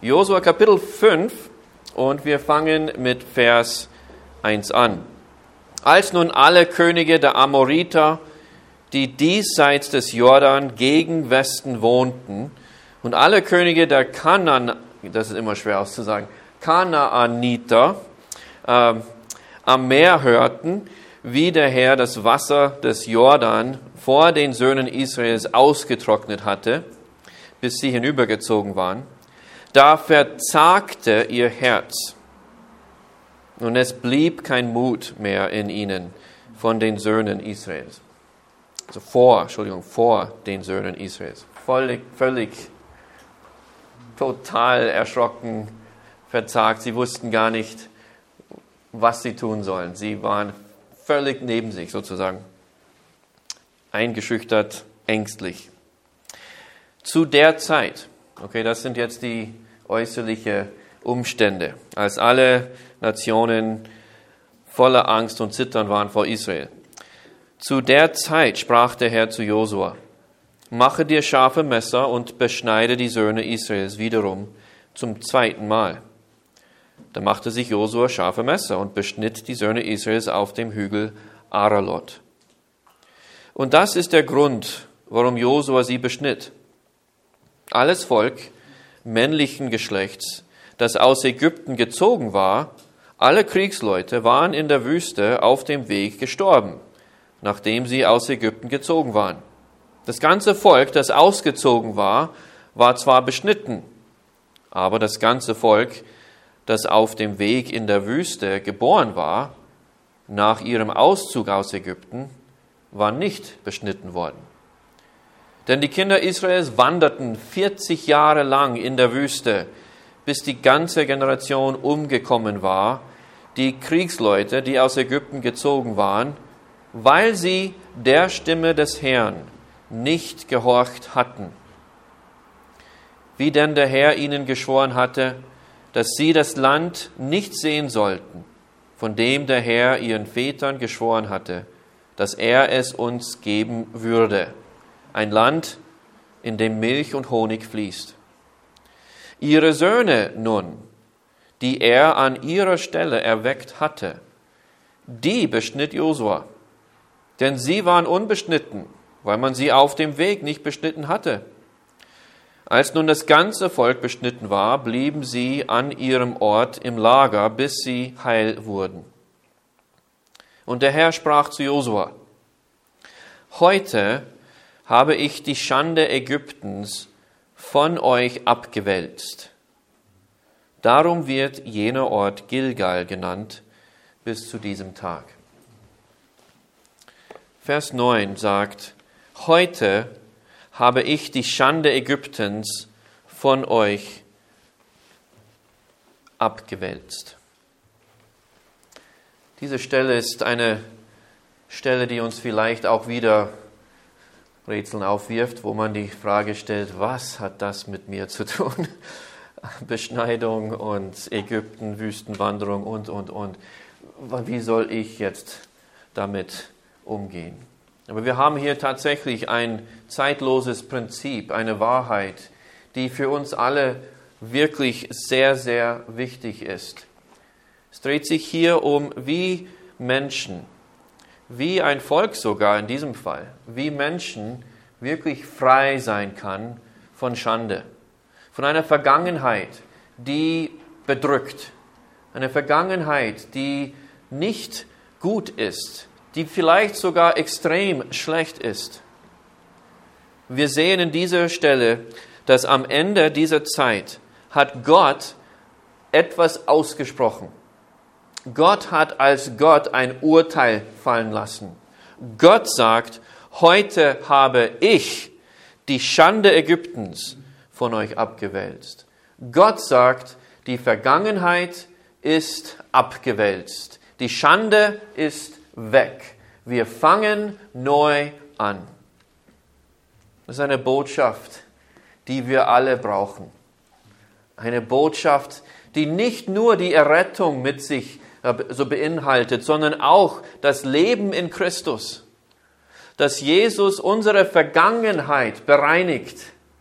Josua Kapitel 5 und wir fangen mit Vers 1 an. Als nun alle Könige der Amoriter, die diesseits des Jordan gegen Westen wohnten, und alle Könige der das ist immer schwer auszusagen, Kanaaniter, am Meer hörten, wie der Herr das Wasser des Jordan vor den Söhnen Israels ausgetrocknet hatte, bis sie hinübergezogen waren, da verzagte ihr Herz. Und es blieb kein Mut mehr in ihnen von den Söhnen Israels. Also vor den Söhnen Israels. Völlig, total erschrocken, verzagt. Sie wussten gar nicht, was sie tun sollen. Sie waren völlig neben sich sozusagen. Eingeschüchtert, ängstlich. Zu der Zeit, okay, das sind jetzt die äußerlichen Umstände, als alle Nationen voller Angst und Zittern waren vor Israel. Zu der Zeit sprach der Herr zu Josua: Mache dir scharfe Messer und beschneide die Söhne Israels wiederum zum zweiten Mal. Da machte sich Josua scharfe Messer und beschnitt die Söhne Israels auf dem Hügel Aralot. Und das ist der Grund, warum Josua sie beschnitt. Alles Volk männlichen Geschlechts, das aus Ägypten gezogen war, alle Kriegsleute waren in der Wüste auf dem Weg gestorben, nachdem sie aus Ägypten gezogen waren. Das ganze Volk, das ausgezogen war, war zwar beschnitten, aber das ganze Volk, das auf dem Weg in der Wüste geboren war, nach ihrem Auszug aus Ägypten, war nicht beschnitten worden. Denn die Kinder Israels wanderten 40 Jahre lang in der Wüste, bis die ganze Generation umgekommen war, die Kriegsleute, die aus Ägypten gezogen waren, weil sie der Stimme des Herrn nicht gehorcht hatten. Wie denn der Herr ihnen geschworen hatte, dass sie das Land nicht sehen sollten, von dem der Herr ihren Vätern geschworen hatte, dass er es uns geben würde. Ein Land, in dem Milch und Honig fließt. Ihre Söhne nun, die er an ihrer Stelle erweckt hatte, die beschnitt Josua. Denn sie waren unbeschnitten, weil man sie auf dem Weg nicht beschnitten hatte. Als nun das ganze Volk beschnitten war, blieben sie an ihrem Ort im Lager, bis sie heil wurden. Und der Herr sprach zu Josua: Heute habe ich die Schande Ägyptens von euch abgewälzt. Darum wird jener Ort Gilgal genannt bis zu diesem Tag. Vers 9 sagt: Heute habe ich die Schande Ägyptens von euch abgewälzt. Diese Stelle ist eine Stelle, die uns vielleicht auch wieder Rätseln aufwirft, wo man die Frage stellt: Was hat das mit mir zu tun? Beschneidung und Ägypten, Wüstenwanderung und. Wie soll ich jetzt damit umgehen? Aber wir haben hier tatsächlich ein zeitloses Prinzip, eine Wahrheit, die für uns alle wirklich sehr, sehr wichtig ist. Es dreht sich hier um, wie Menschen, wie ein Volk sogar in diesem Fall, wie Menschen wirklich frei sein kann von Schande, von einer Vergangenheit, die bedrückt, eine Vergangenheit, die nicht gut ist, die vielleicht sogar extrem schlecht ist. Wir sehen in dieser Stelle, dass am Ende dieser Zeit hat Gott etwas ausgesprochen. Gott hat als Gott ein Urteil fallen lassen. Gott sagt: Heute habe ich die Schande Ägyptens von euch abgewälzt. Gott sagt, die Vergangenheit ist abgewälzt. Die Schande ist weg. Wir fangen neu an. Das ist eine Botschaft, die wir alle brauchen. Eine Botschaft, die nicht nur die Errettung mit sich so beinhaltet, sondern auch das Leben in Christus. Dass Jesus unsere Vergangenheit bereinigt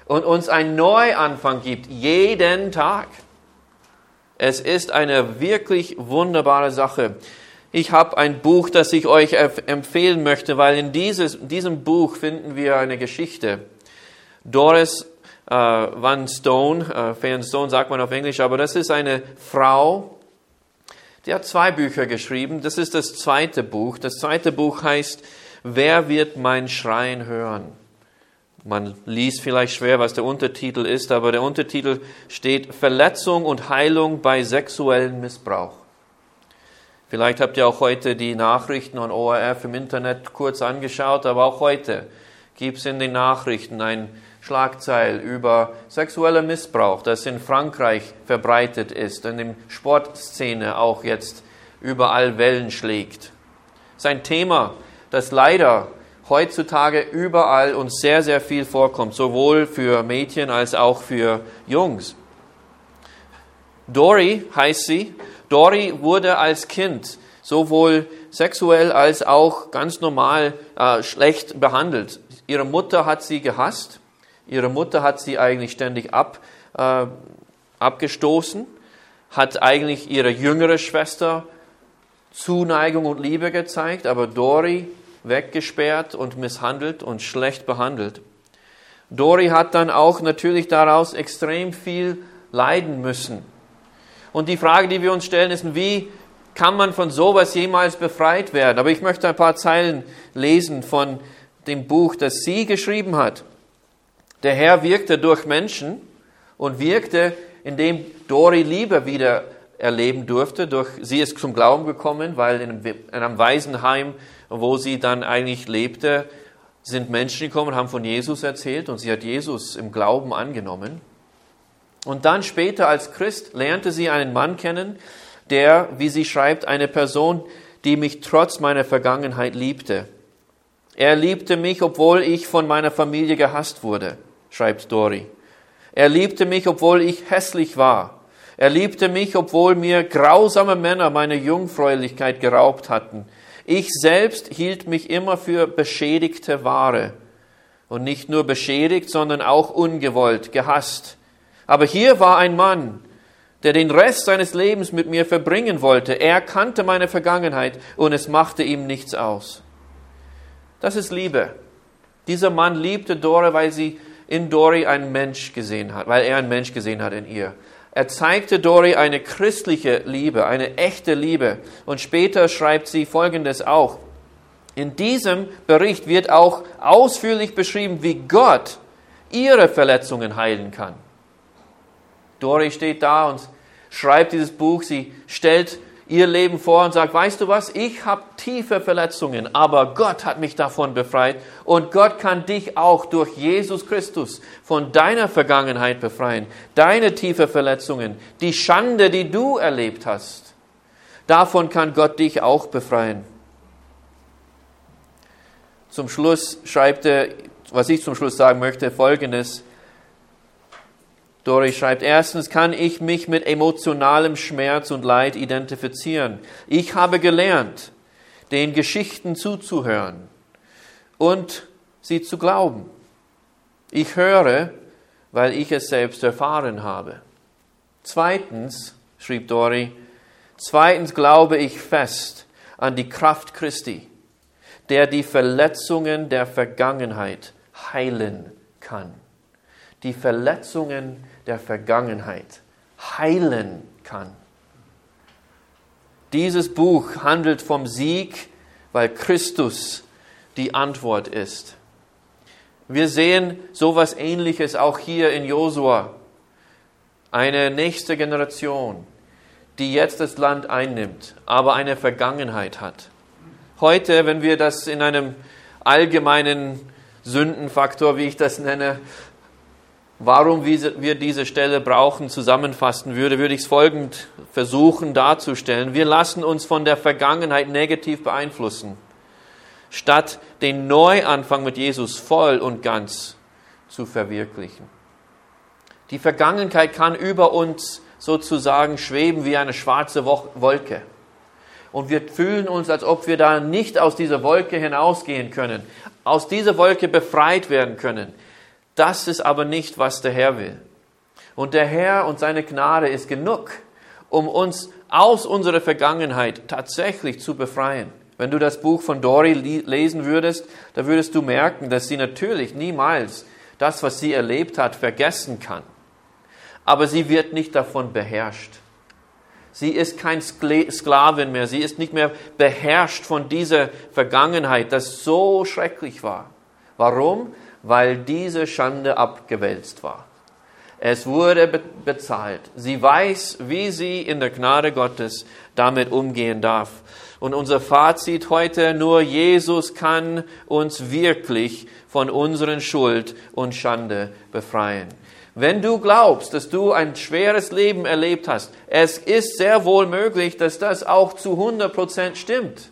und uns einen Neuanfang gibt, jeden Tag. Es ist eine wirklich wunderbare Sache. Ich habe ein Buch, das ich euch empfehlen möchte, weil in diesem Buch finden wir eine Geschichte. Doris Van Stone, Van Stone sagt man auf Englisch, aber das ist eine Frau, die hat 2 Bücher geschrieben. Das ist das 2. Buch. Das 2. Buch heißt, Wer wird mein Schreien hören? Man liest vielleicht schwer, was der Untertitel ist, aber der Untertitel steht Verletzung und Heilung bei sexuellem Missbrauch. Vielleicht habt ihr auch heute die Nachrichten on ORF im Internet kurz angeschaut, aber auch heute gibt es in den Nachrichten ein Schlagzeil über sexuellen Missbrauch, das in Frankreich verbreitet ist und in der Sportszene auch jetzt überall Wellen schlägt. Es ist ein Thema, das leider heutzutage überall und sehr, sehr viel vorkommt, sowohl für Mädchen als auch für Jungs. Dori heißt sie. Dori wurde als Kind sowohl sexuell als auch ganz normal schlecht behandelt. Ihre Mutter hat sie gehasst. Ihre Mutter hat sie eigentlich ständig abgestoßen, hat eigentlich ihre jüngere Schwester Zuneigung und Liebe gezeigt, aber Dori weggesperrt und misshandelt und schlecht behandelt. Dori hat dann auch natürlich daraus extrem viel leiden müssen. Und die Frage, die wir uns stellen, ist, wie kann man von sowas jemals befreit werden? Aber ich möchte ein paar Zeilen lesen von dem Buch, das sie geschrieben hat. Der Herr wirkte durch Menschen und wirkte, indem Dori Liebe wieder erleben durfte. Sie ist zum Glauben gekommen, weil in einem Waisenheim, wo sie dann eigentlich lebte, sind Menschen gekommen, haben von Jesus erzählt und sie hat Jesus im Glauben angenommen. Und dann später als Christ lernte sie einen Mann kennen, der, wie sie schreibt, eine Person, die mich trotz meiner Vergangenheit liebte. Er liebte mich, obwohl ich von meiner Familie gehasst wurde, schreibt Dori. Er liebte mich, obwohl ich hässlich war. Er liebte mich, obwohl mir grausame Männer meine Jungfräulichkeit geraubt hatten. Ich selbst hielt mich immer für beschädigte Ware. Und nicht nur beschädigt, sondern auch ungewollt, gehasst. Aber hier war ein Mann, der den Rest seines Lebens mit mir verbringen wollte. Er kannte meine Vergangenheit und es machte ihm nichts aus. Das ist Liebe. Dieser Mann liebte Dori, weil sie in Dori einen Mensch gesehen hat, weil er einen Mensch gesehen hat in ihr. Er zeigte Dori eine christliche Liebe, eine echte Liebe. Und später schreibt sie Folgendes auch. In diesem Bericht wird auch ausführlich beschrieben, wie Gott ihre Verletzungen heilen kann. Dori steht da und schreibt dieses Buch. Sie stellt ihr Leben vor und sagt, weißt du was, ich habe tiefe Verletzungen, aber Gott hat mich davon befreit und Gott kann dich auch durch Jesus Christus von deiner Vergangenheit befreien. Deine tiefe Verletzungen, die Schande, die du erlebt hast, davon kann Gott dich auch befreien. Zum Schluss schreibt er, was ich zum Schluss sagen möchte, Folgendes. Dori schreibt, erstens kann ich mich mit emotionalem Schmerz und Leid identifizieren. Ich habe gelernt, den Geschichten zuzuhören und sie zu glauben. Ich höre, weil ich es selbst erfahren habe. Zweitens, schrieb Dori, glaube ich fest an die Kraft Christi, der die Verletzungen der Vergangenheit heilen kann. Die Verletzungen der Vergangenheit heilen kann. Dieses Buch handelt vom Sieg, weil Christus die Antwort ist. Wir sehen sowas Ähnliches auch hier in Josua. Eine nächste Generation, die jetzt das Land einnimmt, aber eine Vergangenheit hat. Heute, wenn wir das in einem allgemeinen Sündenfaktor, wie ich das nenne, warum wir diese Stelle brauchen, zusammenfassen würde ich es folgend versuchen darzustellen. Wir lassen uns von der Vergangenheit negativ beeinflussen, statt den Neuanfang mit Jesus voll und ganz zu verwirklichen. Die Vergangenheit kann über uns sozusagen schweben wie eine schwarze Wolke. Und wir fühlen uns, als ob wir da nicht aus dieser Wolke hinausgehen können, aus dieser Wolke befreit werden können. Das ist aber nicht, was der Herr will. Und der Herr und seine Gnade ist genug, um uns aus unserer Vergangenheit tatsächlich zu befreien. Wenn du das Buch von Dori lesen würdest, da würdest du merken, dass sie natürlich niemals das, was sie erlebt hat, vergessen kann. Aber sie wird nicht davon beherrscht. Sie ist kein Sklavin mehr. Sie ist nicht mehr beherrscht von dieser Vergangenheit, das so schrecklich war. Warum? Weil diese Schande abgewälzt war. Es wurde bezahlt. Sie weiß, wie sie in der Gnade Gottes damit umgehen darf. Und unser Fazit heute, nur Jesus kann uns wirklich von unseren Schuld und Schande befreien. Wenn du glaubst, dass du ein schweres Leben erlebt hast, es ist sehr wohl möglich, dass das auch zu 100% stimmt.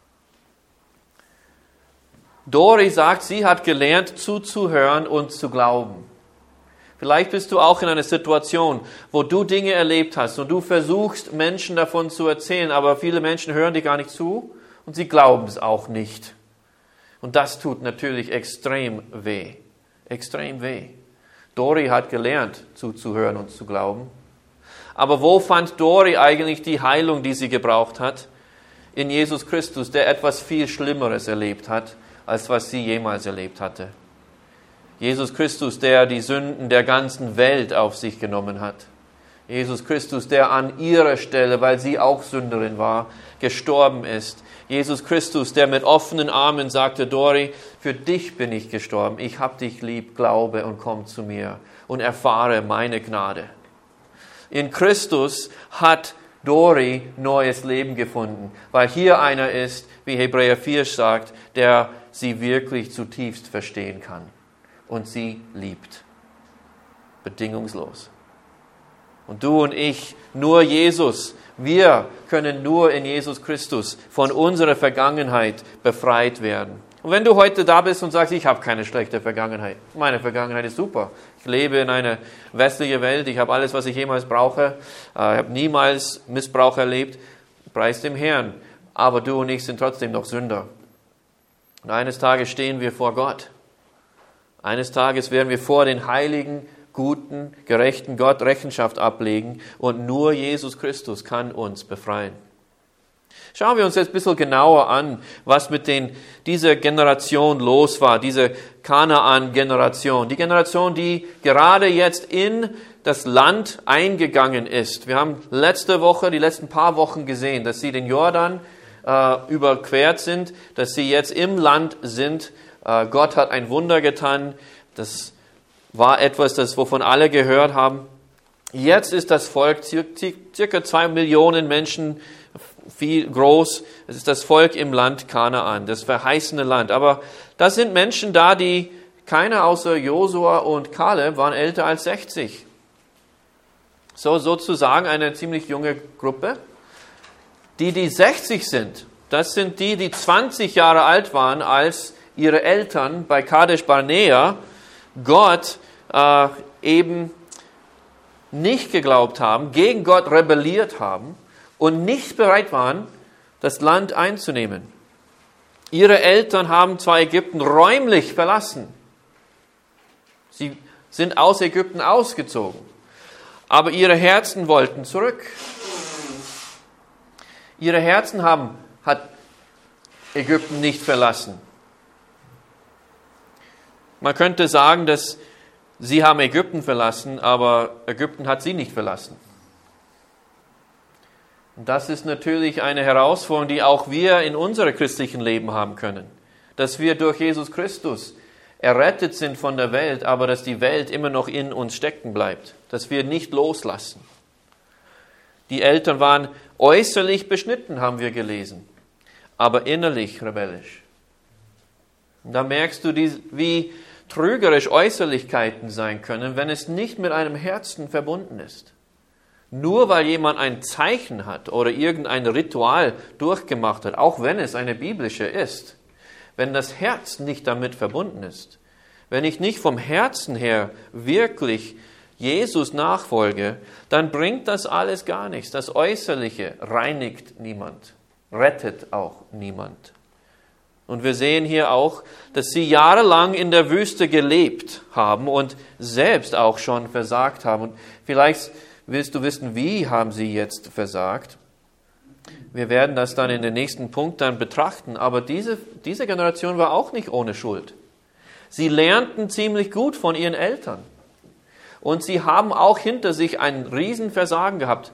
Dori sagt, sie hat gelernt, zuzuhören und zu glauben. Vielleicht bist du auch in einer Situation, wo du Dinge erlebt hast und du versuchst, Menschen davon zu erzählen, aber viele Menschen hören dir gar nicht zu und sie glauben es auch nicht. Und das tut natürlich extrem weh. Extrem weh. Dori hat gelernt, zuzuhören und zu glauben. Aber wo fand Dori eigentlich die Heilung, die sie gebraucht hat? In Jesus Christus, der etwas viel Schlimmeres erlebt hat, als was sie jemals erlebt hatte. Jesus Christus, der die Sünden der ganzen Welt auf sich genommen hat. Jesus Christus, der an ihrer Stelle, weil sie auch Sünderin war, gestorben ist. Jesus Christus, der mit offenen Armen sagte, Dori, für dich bin ich gestorben. Ich hab dich lieb, glaube und komm zu mir und erfahre meine Gnade. In Christus hat Dori neues Leben gefunden, weil hier einer ist, wie Hebräer 4 sagt, der sie wirklich zutiefst verstehen kann. Und sie liebt. Bedingungslos. Und du und ich, nur Jesus, wir können nur in Jesus Christus von unserer Vergangenheit befreit werden. Und wenn du heute da bist und sagst, ich habe keine schlechte Vergangenheit, meine Vergangenheit ist super. Ich lebe in einer westlichen Welt, ich habe alles, was ich jemals brauche, ich habe niemals Missbrauch erlebt, preis dem Herrn. Aber du und ich sind trotzdem noch Sünder. Und eines Tages stehen wir vor Gott. Eines Tages werden wir vor den heiligen, guten, gerechten Gott Rechenschaft ablegen und nur Jesus Christus kann uns befreien. Schauen wir uns jetzt ein bisschen genauer an, was mit dieser Generation los war, diese Kanaan-Generation. Die Generation, die gerade jetzt in das Land eingegangen ist. Wir haben die letzten paar Wochen gesehen, dass sie den Jordan überquert sind, dass sie jetzt im Land sind. Gott hat ein Wunder getan. Das war etwas, wovon alle gehört haben. Jetzt ist das Volk circa 2 Millionen Menschen viel groß. Es ist das Volk im Land Kanaan, das verheißene Land. Aber da sind Menschen da, die keiner außer Josua und Kaleb waren älter als 60. So sozusagen eine ziemlich junge Gruppe. Die 60 sind, das sind die 20 Jahre alt waren, als ihre Eltern bei Kadesh Barnea Gott eben nicht geglaubt haben, gegen Gott rebelliert haben und nicht bereit waren, das Land einzunehmen. Ihre Eltern haben zwar Ägypten räumlich verlassen. Sie sind aus Ägypten ausgezogen. Aber ihre Herzen wollten zurück. Ihre Herzen hat Ägypten nicht verlassen. Man könnte sagen, dass sie haben Ägypten verlassen, aber Ägypten hat sie nicht verlassen. Und das ist natürlich eine Herausforderung, die auch wir in unserem christlichen Leben haben können. Dass wir durch Jesus Christus errettet sind von der Welt, aber dass die Welt immer noch in uns stecken bleibt. Dass wir nicht loslassen. Die Eltern waren äußerlich beschnitten, haben wir gelesen, aber innerlich rebellisch. Und da merkst du, wie trügerisch Äußerlichkeiten sein können, wenn es nicht mit einem Herzen verbunden ist. Nur weil jemand ein Zeichen hat oder irgendein Ritual durchgemacht hat, auch wenn es eine biblische ist, wenn das Herz nicht damit verbunden ist, wenn ich nicht vom Herzen her wirklich Jesus nachfolge, dann bringt das alles gar nichts. Das Äußerliche reinigt niemand, rettet auch niemand. Und wir sehen hier auch, dass sie jahrelang in der Wüste gelebt haben und selbst auch schon versagt haben. Und vielleicht willst du wissen, wie haben sie jetzt versagt? Wir werden das dann in den nächsten Punkt dann betrachten. Aber diese Generation war auch nicht ohne Schuld. Sie lernten ziemlich gut von ihren Eltern. Und sie haben auch hinter sich ein Riesenversagen gehabt.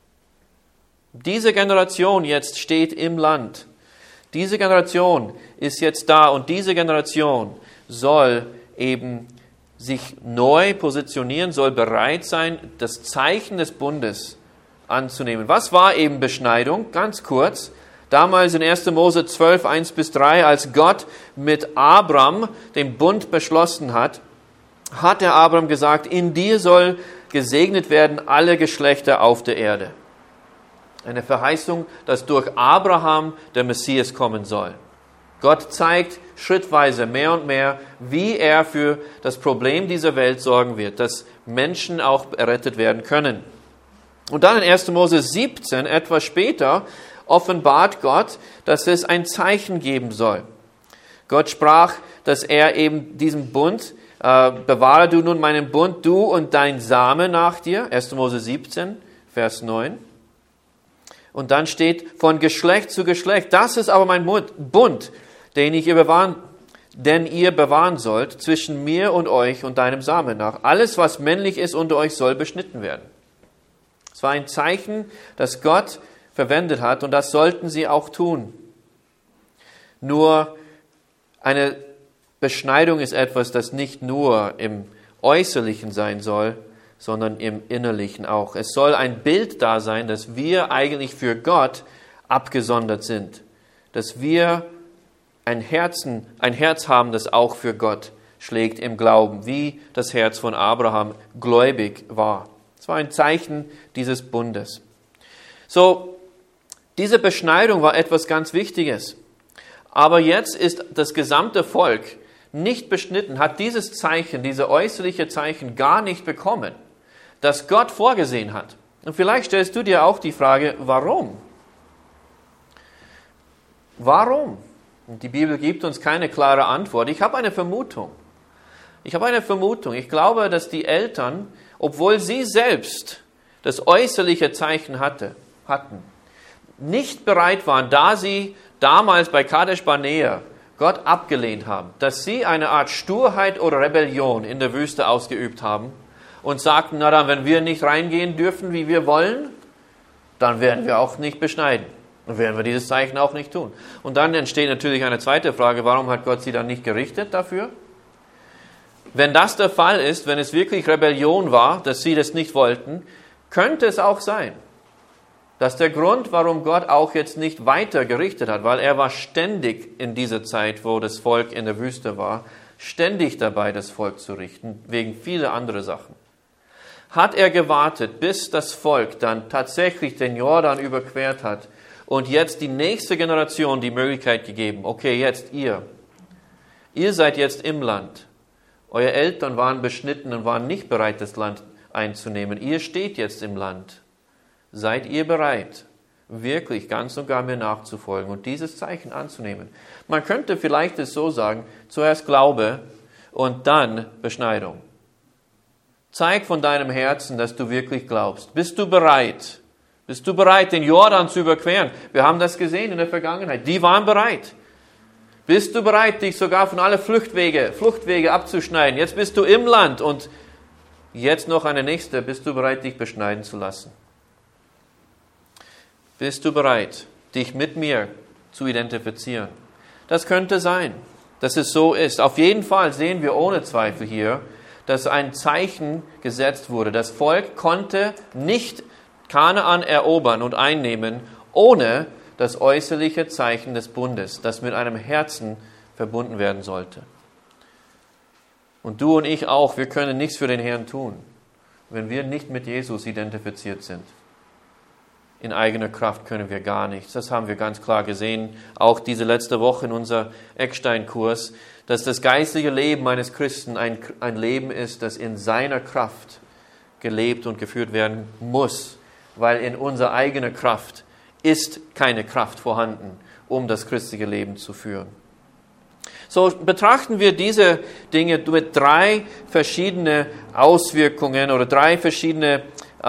Diese Generation jetzt steht im Land. Diese Generation ist jetzt da und diese Generation soll eben sich neu positionieren, soll bereit sein, das Zeichen des Bundes anzunehmen. Was war eben Beschneidung? Ganz kurz. Damals in 1. Mose 12, 1-3, als Gott mit Abram den Bund beschlossen hat, hat der Abram gesagt, in dir soll gesegnet werden alle Geschlechter auf der Erde. Eine Verheißung, dass durch Abraham der Messias kommen soll. Gott zeigt schrittweise mehr und mehr, wie er für das Problem dieser Welt sorgen wird, dass Menschen auch errettet werden können. Und dann in 1. Mose 17, etwas später, offenbart Gott, dass es ein Zeichen geben soll. Gott sprach, dass er eben diesen Bund, bewahre du nun meinen Bund, du und dein Same nach dir, 1. Mose 17, Vers 9. Und dann steht, von Geschlecht zu Geschlecht, das ist aber mein Bund, den ihr bewahren sollt, zwischen mir und euch und deinem Samen nach. Alles, was männlich ist unter euch, soll beschnitten werden. Es war ein Zeichen, das Gott verwendet hat und das sollten sie auch tun. Nur eine Beschneidung ist etwas, das nicht nur im Äußerlichen sein soll, sondern im Innerlichen auch. Es soll ein Bild da sein, dass wir eigentlich für Gott abgesondert sind. Dass wir ein Herz haben, das auch für Gott schlägt im Glauben, wie das Herz von Abraham gläubig war. Es war ein Zeichen dieses Bundes. So, diese Beschneidung war etwas ganz Wichtiges. Aber jetzt ist das gesamte Volk nicht beschnitten, hat dieses Zeichen, diese äußerliche Zeichen gar nicht bekommen, das Gott vorgesehen hat. Und vielleicht stellst du dir auch die Frage, warum? Warum? Und die Bibel gibt uns keine klare Antwort. Ich habe eine Vermutung. Ich glaube, dass die Eltern, obwohl sie selbst das äußerliche Zeichen hatten, nicht bereit waren, da sie damals bei Kadesh Barnea Gott abgelehnt haben, dass sie eine Art Sturheit oder Rebellion in der Wüste ausgeübt haben und sagten, na dann, wenn wir nicht reingehen dürfen, wie wir wollen, dann werden wir auch nicht beschneiden. Dann werden wir dieses Zeichen auch nicht tun. Und dann entsteht natürlich eine zweite Frage, warum hat Gott sie dann nicht gerichtet dafür? Wenn das der Fall ist, wenn es wirklich Rebellion war, dass sie das nicht wollten, könnte es auch sein, dass der Grund, warum Gott auch jetzt nicht weiter gerichtet hat, weil er war ständig in dieser Zeit, wo das Volk in der Wüste war, ständig dabei, das Volk zu richten, wegen vieler anderer Sachen. Hat er gewartet, bis das Volk dann tatsächlich den Jordan überquert hat und jetzt die nächste Generation die Möglichkeit gegeben, okay, jetzt ihr seid jetzt im Land. Eure Eltern waren beschnitten und waren nicht bereit, das Land einzunehmen. Ihr steht jetzt im Land. Seid ihr bereit, wirklich ganz und gar mir nachzufolgen und dieses Zeichen anzunehmen? Man könnte vielleicht es so sagen, zuerst Glaube und dann Beschneidung. Zeig von deinem Herzen, dass du wirklich glaubst. Bist du bereit? Bist du bereit, den Jordan zu überqueren? Wir haben das gesehen in der Vergangenheit. Die waren bereit. Bist du bereit, dich sogar von allen Fluchtwege abzuschneiden? Jetzt bist du im Land und jetzt noch eine nächste. Bist du bereit, dich beschneiden zu lassen? Bist du bereit, dich mit mir zu identifizieren? Das könnte sein, dass es so ist. Auf jeden Fall sehen wir ohne Zweifel hier, dass ein Zeichen gesetzt wurde. Das Volk konnte nicht Kanaan erobern und einnehmen, ohne das äußerliche Zeichen des Bundes, das mit einem Herzen verbunden werden sollte. Und du und ich auch, wir können nichts für den Herrn tun, wenn wir nicht mit Jesus identifiziert sind. In eigener Kraft können wir gar nichts. Das haben wir ganz klar gesehen, auch diese letzte Woche in unser Eckstein-Kurs, dass das geistliche Leben eines Christen ein Leben ist, das in seiner Kraft gelebt und geführt werden muss, weil in unserer eigenen Kraft ist keine Kraft vorhanden, um das christliche Leben zu führen. So betrachten wir diese Dinge mit 3 verschiedene Auswirkungen oder 3 verschiedene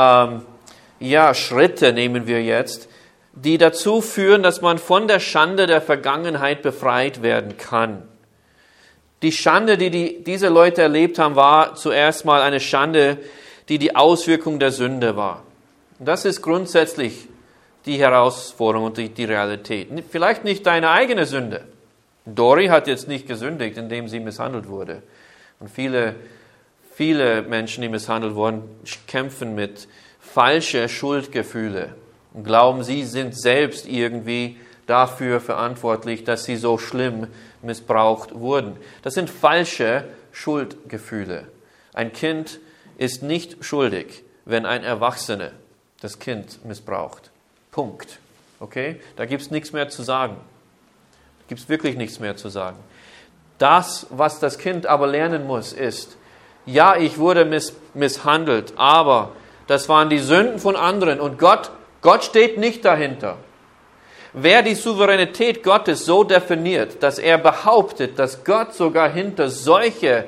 Schritte nehmen wir jetzt, die dazu führen, dass man von der Schande der Vergangenheit befreit werden kann. Die Schande, die diese Leute erlebt haben, war zuerst mal eine Schande, die Auswirkung der Sünde war. Und das ist grundsätzlich die Herausforderung und die Realität. Vielleicht nicht deine eigene Sünde. Dori hat jetzt nicht gesündigt, indem sie misshandelt wurde. Und viele Menschen, die misshandelt wurden, kämpfen mit falschen Schuldgefühlen und glauben, sie sind selbst irgendwie dafür verantwortlich, dass sie so schlimm missbraucht wurden. Das sind falsche Schuldgefühle. Ein Kind ist nicht schuldig, wenn ein Erwachsener das Kind missbraucht. Punkt. Okay? Da gibt es nichts mehr zu sagen. Da gibt es wirklich nichts mehr zu sagen. Das, was das Kind aber lernen muss, ist, ja, ich wurde misshandelt, aber das waren die Sünden von anderen und Gott steht nicht dahinter. Wer die Souveränität Gottes so definiert, dass er behauptet, dass Gott sogar hinter solche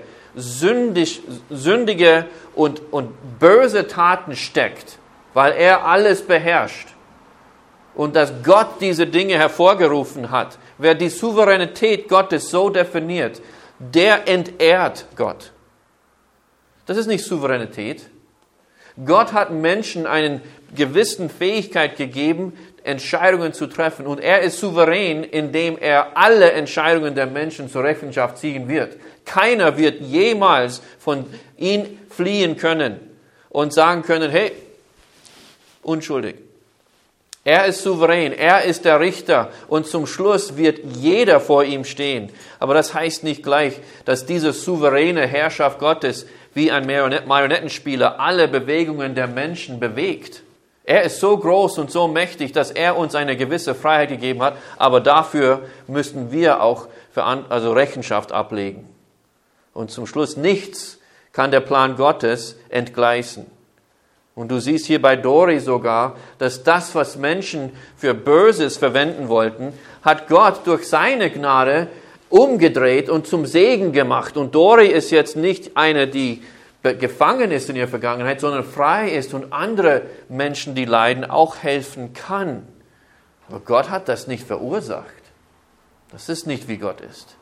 sündige und böse Taten steckt, weil er alles beherrscht und dass Gott diese Dinge hervorgerufen hat, wer die Souveränität Gottes so definiert, der entehrt Gott. Das ist nicht Souveränität. Gott hat Menschen eine gewisse Fähigkeit gegeben, Entscheidungen zu treffen. Und er ist souverän, indem er alle Entscheidungen der Menschen zur Rechenschaft ziehen wird. Keiner wird jemals von ihm fliehen können und sagen können, hey, unschuldig. Er ist souverän, er ist der Richter und zum Schluss wird jeder vor ihm stehen. Aber das heißt nicht gleich, dass diese souveräne Herrschaft Gottes wie ein Marionettenspieler alle Bewegungen der Menschen bewegt. Er ist so groß und so mächtig, dass er uns eine gewisse Freiheit gegeben hat, aber dafür müssten wir auch Rechenschaft ablegen. Und zum Schluss nichts kann der Plan Gottes entgleisen. Und du siehst hier bei Dori sogar, dass das, was Menschen für Böses verwenden wollten, hat Gott durch seine Gnade umgedreht und zum Segen gemacht. Und Dori ist jetzt nicht eine, die gefangen ist in ihrer Vergangenheit, sondern frei ist und andere Menschen, die leiden, auch helfen kann. Aber Gott hat das nicht verursacht. Das ist nicht, wie Gott ist.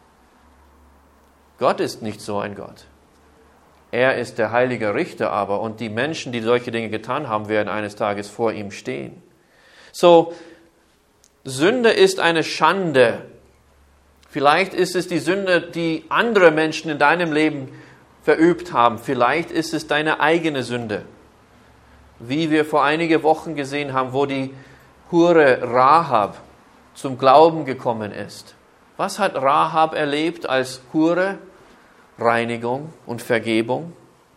Gott ist nicht so ein Gott. Er ist der heilige Richter aber und die Menschen, die solche Dinge getan haben, werden eines Tages vor ihm stehen. So, Sünde ist eine Schande. Vielleicht ist es die Sünde, die andere Menschen in deinem Leben verübt haben. Vielleicht ist es deine eigene Sünde. Wie wir vor einigen Wochen gesehen haben, wo die Hure Rahab zum Glauben gekommen ist. Was hat Rahab erlebt als Hure? Reinigung und Vergebung.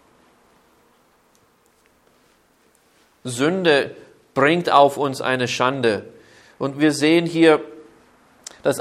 Sünde bringt auf uns eine Schande. Und wir sehen hier, dass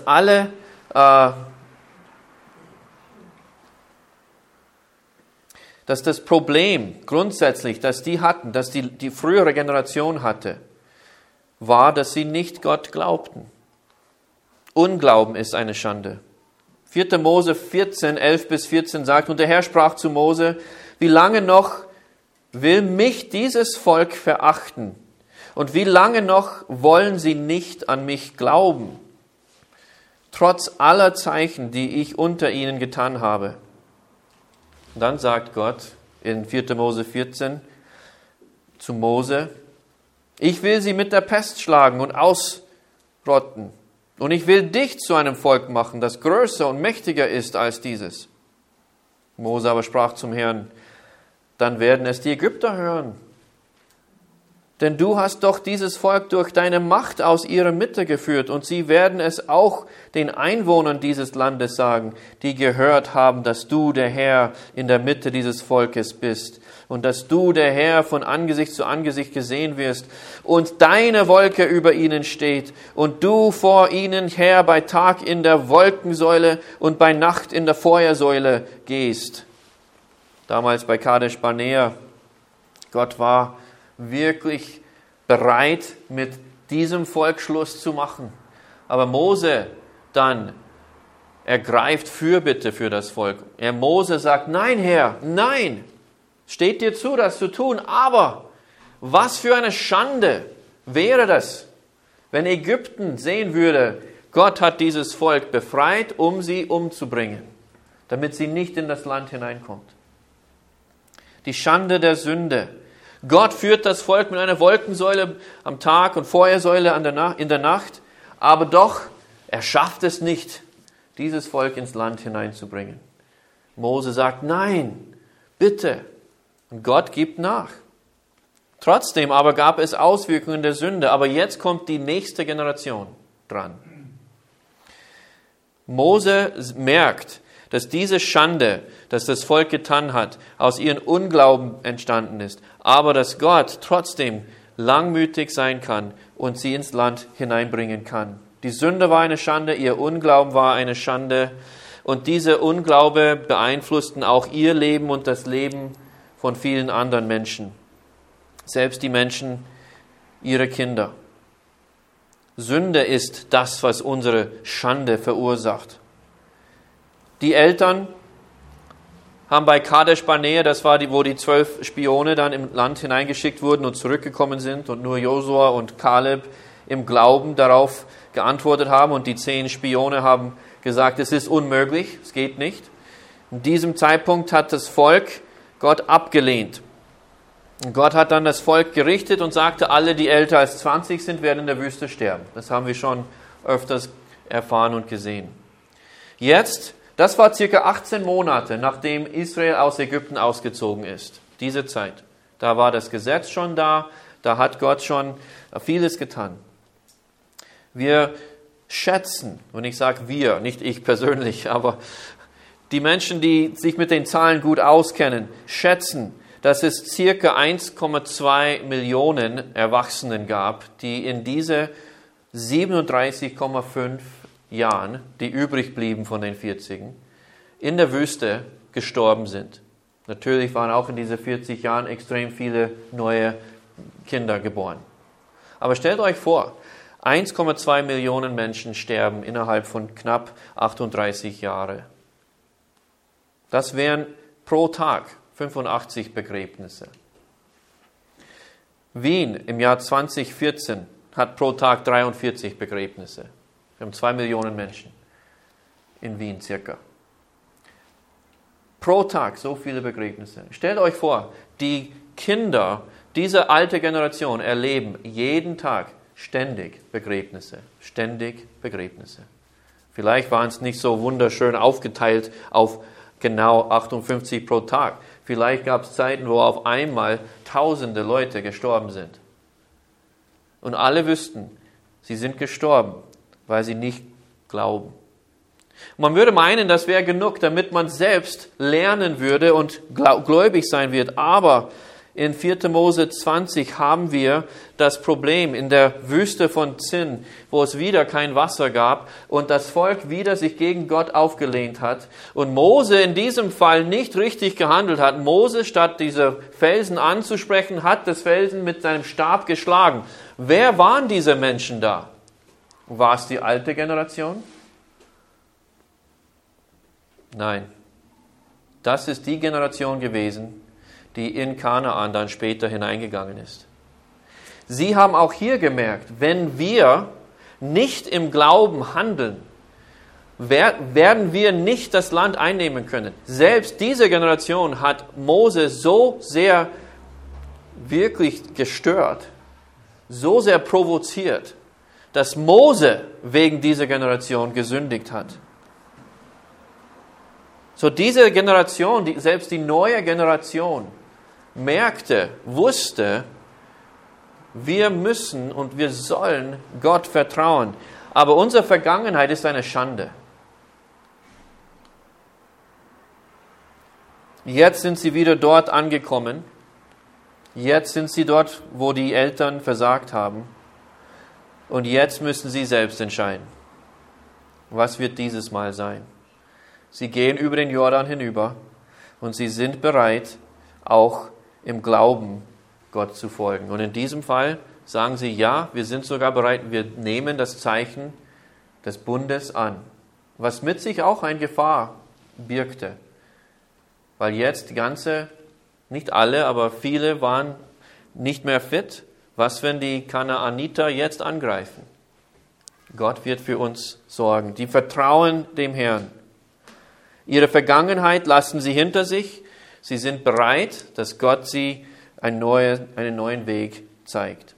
dass das Problem grundsätzlich, das die hatten, dass die frühere Generation hatte, war, dass sie nicht Gott glaubten. Unglauben ist eine Schande. 4. Mose 14, 11 bis 14 sagt, und der Herr sprach zu Mose, wie lange noch will mich dieses Volk verachten? Und wie lange noch wollen sie nicht an mich glauben? Trotz aller Zeichen, die ich unter ihnen getan habe. Und dann sagt Gott in 4. Mose 14 zu Mose, ich will sie mit der Pest schlagen und ausrotten. Und ich will dich zu einem Volk machen, das größer und mächtiger ist als dieses. Mose aber sprach zum Herrn, dann werden es die Ägypter hören. Denn du hast doch dieses Volk durch deine Macht aus ihrer Mitte geführt und sie werden es auch den Einwohnern dieses Landes sagen, die gehört haben, dass du der Herr in der Mitte dieses Volkes bist und dass du der Herr von Angesicht zu Angesicht gesehen wirst und deine Wolke über ihnen steht und du vor ihnen her bei Tag in der Wolkensäule und bei Nacht in der Feuersäule gehst. Damals bei Kadesh Barnea, Gott war wirklich bereit, mit diesem Volk Schluss zu machen. Aber Mose dann ergreift Fürbitte für das Volk. Mose sagt, nein, Herr, nein, steht dir zu, das zu tun, aber was für eine Schande wäre das, wenn Ägypten sehen würde, Gott hat dieses Volk befreit, um sie umzubringen, damit sie nicht in das Land hineinkommt. Die Schande der Sünde. Gott führt das Volk mit einer Wolkensäule am Tag und Feuersäule in der Nacht, aber doch, er schafft es nicht, dieses Volk ins Land hineinzubringen. Mose sagt, nein, bitte. Und Gott gibt nach. Trotzdem aber gab es Auswirkungen der Sünde, aber jetzt kommt die nächste Generation dran. Mose merkt, dass diese Schande, dass das Volk getan hat, aus ihrem Unglauben entstanden ist, aber dass Gott trotzdem langmütig sein kann und sie ins Land hineinbringen kann. Die Sünde war eine Schande, ihr Unglauben war eine Schande und diese Unglaube beeinflussten auch ihr Leben und das Leben von vielen anderen Menschen, selbst die Menschen, ihre Kinder. Sünde ist das, was unsere Schande verursacht. Die Eltern haben bei Kadesh Barnea, das war wo die 12 Spione dann im Land hineingeschickt wurden und zurückgekommen sind und nur Josua und Kaleb im Glauben darauf geantwortet haben und die 10 Spione haben gesagt, es ist unmöglich, es geht nicht. In diesem Zeitpunkt hat das Volk Gott abgelehnt. Und Gott hat dann das Volk gerichtet und sagte, alle, die älter als 20 sind, werden in der Wüste sterben. Das haben wir schon öfters erfahren und gesehen. Jetzt, das war circa 18 Monate, nachdem Israel aus Ägypten ausgezogen ist. Diese Zeit. Da war das Gesetz schon da, da hat Gott schon vieles getan. Wir schätzen, und ich sage wir, nicht ich persönlich, aber die Menschen, die sich mit den Zahlen gut auskennen, schätzen, dass es circa 1,2 Millionen Erwachsenen gab, die in diese 37,5 Jahren, die übrig blieben von den 40, in der Wüste gestorben sind. Natürlich waren auch in diesen 40 Jahren extrem viele neue Kinder geboren. Aber stellt euch vor, 1,2 Millionen Menschen sterben innerhalb von knapp 38 Jahren. Das wären pro Tag 85 Begräbnisse. Wien im Jahr 2014 hat pro Tag 43 Begräbnisse. Wir haben 2 Millionen Menschen in Wien circa. Pro Tag so viele Begräbnisse. Stellt euch vor, die Kinder dieser alten Generation erleben jeden Tag ständig Begräbnisse. Ständig Begräbnisse. Vielleicht waren es nicht so wunderschön aufgeteilt auf genau 58 pro Tag. Vielleicht gab es Zeiten, wo auf einmal tausende Leute gestorben sind. Und alle wüssten, sie sind gestorben, weil sie nicht glauben. Man würde meinen, das wäre genug, damit man selbst lernen würde und gläubig sein wird. Aber in 4. Mose 20 haben wir das Problem in der Wüste von Zin, wo es wieder kein Wasser gab und das Volk wieder sich gegen Gott aufgelehnt hat und Mose in diesem Fall nicht richtig gehandelt hat. Mose, statt diese Felsen anzusprechen, hat das Felsen mit seinem Stab geschlagen. Wer waren diese Menschen da? War es die alte Generation? Nein. Das ist die Generation gewesen, die in Kanaan dann später hineingegangen ist. Sie haben auch hier gemerkt, wenn wir nicht im Glauben handeln, werden wir nicht das Land einnehmen können. Selbst diese Generation hat Mose so sehr wirklich gestört, so sehr provoziert, dass Mose wegen dieser Generation gesündigt hat. So diese Generation, selbst die neue Generation, merkte, wusste, wir müssen und wir sollen Gott vertrauen. Aber unsere Vergangenheit ist eine Schande. Jetzt sind sie wieder dort angekommen. Jetzt sind sie dort, wo die Eltern versagt haben. Und jetzt müssen sie selbst entscheiden. Was wird dieses Mal sein? Sie gehen über den Jordan hinüber und sie sind bereit, auch im Glauben Gott zu folgen. Und in diesem Fall sagen sie, ja, wir sind sogar bereit, wir nehmen das Zeichen des Bundes an. was mit sich auch eine Gefahr birgte. Weil jetzt nicht alle, aber viele waren nicht mehr fit. Was, wenn die Kanaaniter jetzt angreifen? Gott wird für uns sorgen. Die vertrauen dem Herrn. Ihre Vergangenheit lassen sie hinter sich. Sie sind bereit, dass Gott sie einen neuen Weg zeigt.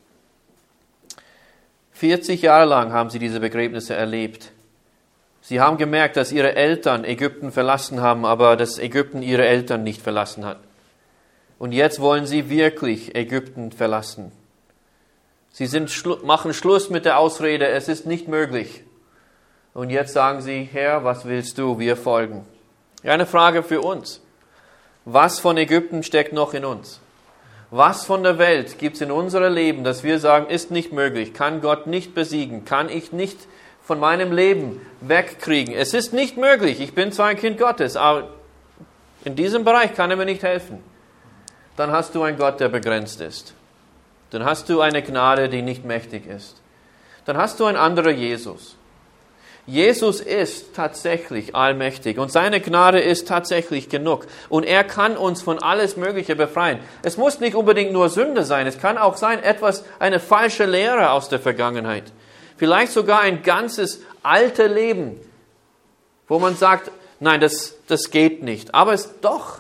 40 Jahre lang haben sie diese Begräbnisse erlebt. Sie haben gemerkt, dass ihre Eltern Ägypten verlassen haben, aber dass Ägypten ihre Eltern nicht verlassen hat. Und jetzt wollen sie wirklich Ägypten verlassen. Sie machen Schluss mit der Ausrede, es ist nicht möglich. Und jetzt sagen sie, Herr, was willst du? Wir folgen. Ja, eine Frage für uns. Was von Ägypten steckt noch in uns? Was von der Welt gibt es in unserem Leben, dass wir sagen, ist nicht möglich, kann Gott nicht besiegen, kann ich nicht von meinem Leben wegkriegen. Es ist nicht möglich, ich bin zwar ein Kind Gottes, aber in diesem Bereich kann er mir nicht helfen. Dann hast du einen Gott, der begrenzt ist. Dann hast du eine Gnade, die nicht mächtig ist. Dann hast du einen anderen Jesus. Jesus ist tatsächlich allmächtig und seine Gnade ist tatsächlich genug. Und er kann uns von alles Mögliche befreien. Es muss nicht unbedingt nur Sünde sein. Es kann auch sein, eine falsche Lehre aus der Vergangenheit. Vielleicht sogar ein ganzes alte Leben, wo man sagt, nein, das geht nicht. Aber es doch.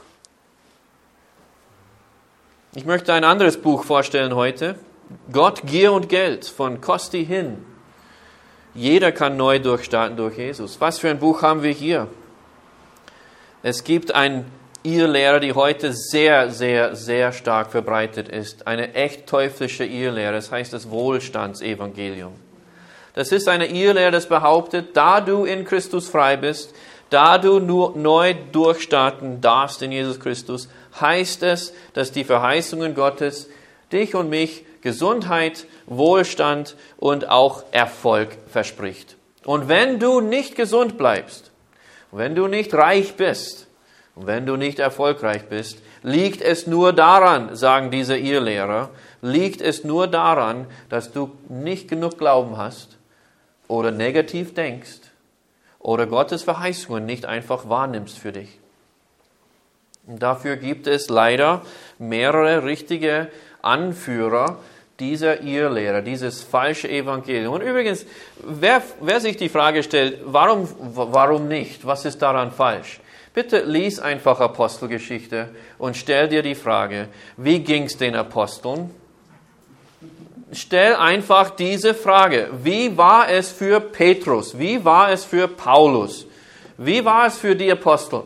Ich möchte ein anderes Buch vorstellen heute. Gott, Gier und Geld von Costi Hinn. Jeder kann neu durchstarten durch Jesus. Was für ein Buch haben wir hier? Es gibt eine Irrlehre, die heute sehr, sehr, sehr stark verbreitet ist. Eine echt teuflische Irrlehre. Das heißt das Wohlstandsevangelium. Das ist eine Irrlehre, das behauptet, da du in Christus frei bist, da du nur neu durchstarten darfst in Jesus Christus, heißt es, dass die Verheißungen Gottes dich und mich Gesundheit, Wohlstand und auch Erfolg verspricht. Und wenn du nicht gesund bleibst, wenn du nicht reich bist und wenn du nicht erfolgreich bist, liegt es nur daran, sagen diese Irrlehrer, liegt es nur daran, dass du nicht genug Glauben hast oder negativ denkst oder Gottes Verheißungen nicht einfach wahrnimmst für dich. Und dafür gibt es leider mehrere richtige Anführer dieser Irrlehre, dieses falsche Evangelium. Und übrigens, wer sich die Frage stellt, warum nicht? Was ist daran falsch? Bitte lies einfach Apostelgeschichte und stell dir die Frage, wie ging es den Aposteln? Stell einfach diese Frage, wie war es für Petrus? Wie war es für Paulus? Wie war es für die Apostel?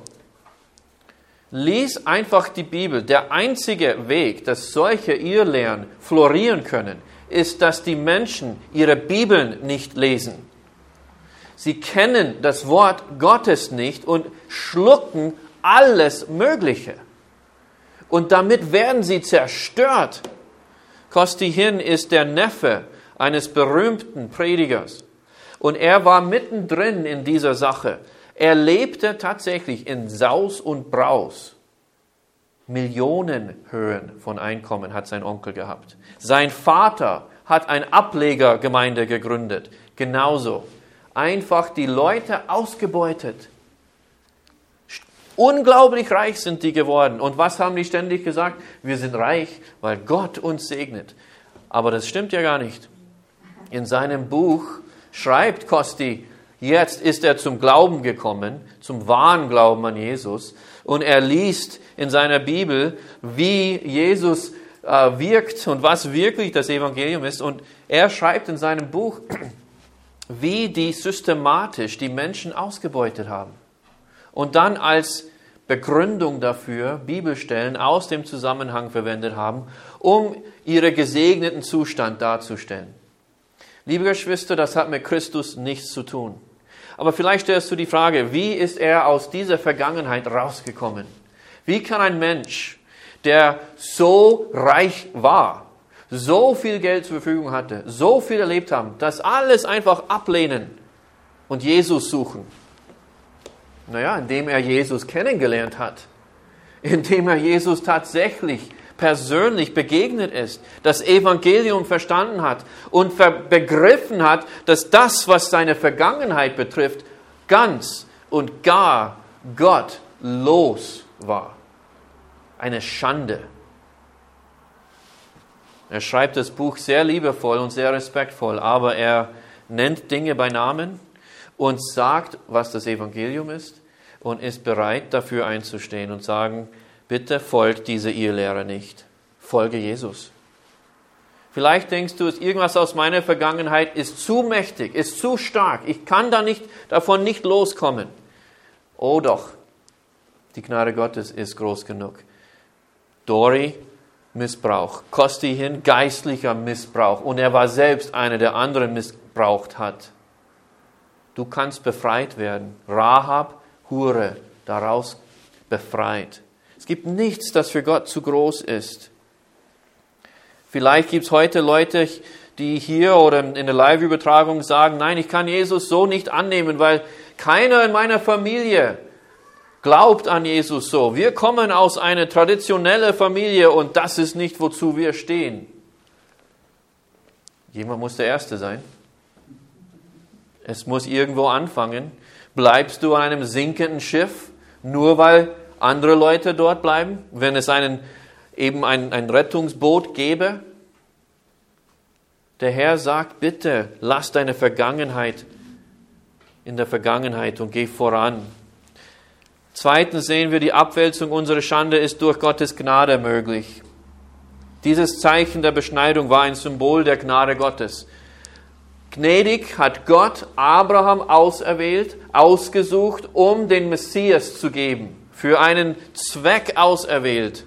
Lies einfach die Bibel. Der einzige Weg, dass solche Irrlehren florieren können, ist, dass die Menschen ihre Bibeln nicht lesen. Sie kennen das Wort Gottes nicht und schlucken alles Mögliche. Und damit werden sie zerstört. Costi Hinn ist der Neffe eines berühmten Predigers. Und er war mittendrin in dieser Sache. Er lebte tatsächlich in Saus und Braus. Millionenhöhen von Einkommen hat sein Onkel gehabt. Sein Vater hat eine Ablegergemeinde gegründet. Genauso. Einfach die Leute ausgebeutet. Unglaublich reich sind die geworden. Und was haben die ständig gesagt? Wir sind reich, weil Gott uns segnet. Aber das stimmt ja gar nicht. In seinem Buch schreibt Costi, jetzt ist er zum Glauben gekommen, zum wahren Glauben an Jesus. Und er liest in seiner Bibel, wie Jesus wirkt und was wirklich das Evangelium ist. Und er schreibt in seinem Buch, wie die systematisch die Menschen ausgebeutet haben. Und dann als Begründung dafür Bibelstellen aus dem Zusammenhang verwendet haben, um ihren gesegneten Zustand darzustellen. Liebe Geschwister, das hat mit Christus nichts zu tun. Aber vielleicht stellst du die Frage, wie ist er aus dieser Vergangenheit rausgekommen? Wie kann ein Mensch, der so reich war, so viel Geld zur Verfügung hatte, so viel erlebt haben, das alles einfach ablehnen und Jesus suchen? Naja, indem er Jesus kennengelernt hat, indem er Jesus tatsächlich persönlich begegnet ist, das Evangelium verstanden hat und begriffen hat, dass das, was seine Vergangenheit betrifft, ganz und gar gottlos war. Eine Schande. Er schreibt das Buch sehr liebevoll und sehr respektvoll, aber er nennt Dinge bei Namen und sagt, was das Evangelium ist und ist bereit, dafür einzustehen und sagen, bitte folgt dieser Irrlehre nicht. Folge Jesus. Vielleicht denkst du, irgendwas aus meiner Vergangenheit ist zu mächtig, ist zu stark. Ich kann davon nicht loskommen. Oh doch, die Gnade Gottes ist groß genug. Dori, Missbrauch. Kostihin, geistlicher Missbrauch. Und er war selbst einer, der andere missbraucht hat. Du kannst befreit werden. Rahab, Hure, daraus befreit. Es gibt nichts, das für Gott zu groß ist. Vielleicht gibt es heute Leute, die hier oder in der Live-Übertragung sagen, nein, ich kann Jesus so nicht annehmen, weil keiner in meiner Familie glaubt an Jesus so. Wir kommen aus einer traditionellen Familie und das ist nicht, wozu wir stehen. Jemand muss der Erste sein. Es muss irgendwo anfangen. Bleibst du an einem sinkenden Schiff, nur weil andere Leute dort bleiben? Wenn es ein Rettungsboot gäbe? Der Herr sagt, bitte, lass deine Vergangenheit in der Vergangenheit und geh voran. Zweitens sehen wir, die Abwälzung unserer Schande ist durch Gottes Gnade möglich. Dieses Zeichen der Beschneidung war ein Symbol der Gnade Gottes. Gnädig hat Gott Abraham auserwählt, ausgesucht, um den Messias zu geben, für einen Zweck auserwählt.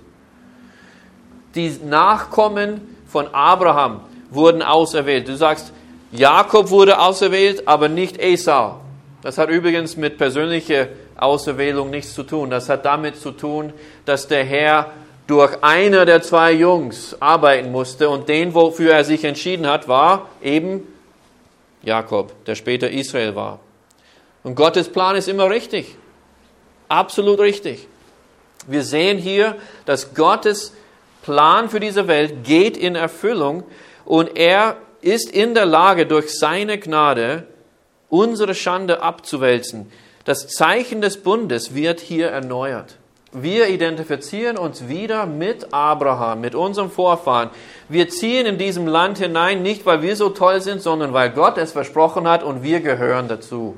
Die Nachkommen von Abraham wurden auserwählt. Du sagst, Jakob wurde auserwählt, aber nicht Esau. Das hat übrigens mit persönlicher Auserwählung nichts zu tun. Das hat damit zu tun, dass der Herr durch einer der zwei Jungs arbeiten musste und den, wofür er sich entschieden hat, war eben Jakob, der später Israel war. Und Gottes Plan ist immer richtig. Absolut richtig. Wir sehen hier, dass Gottes Plan für diese Welt geht in Erfüllung und er ist in der Lage, durch seine Gnade unsere Schande abzuwälzen. Das Zeichen des Bundes wird hier erneuert. Wir identifizieren uns wieder mit Abraham, mit unserem Vorfahren. Wir ziehen in diesem Land hinein, nicht weil wir so toll sind, sondern weil Gott es versprochen hat und wir gehören dazu.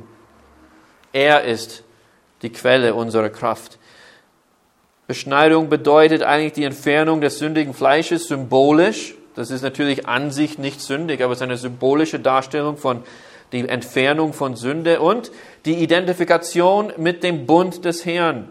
Er ist die Quelle unserer Kraft. Beschneidung bedeutet eigentlich die Entfernung des sündigen Fleisches, symbolisch. Das ist natürlich an sich nicht sündig, aber es ist eine symbolische Darstellung von die Entfernung von Sünde und die Identifikation mit dem Bund des Herrn.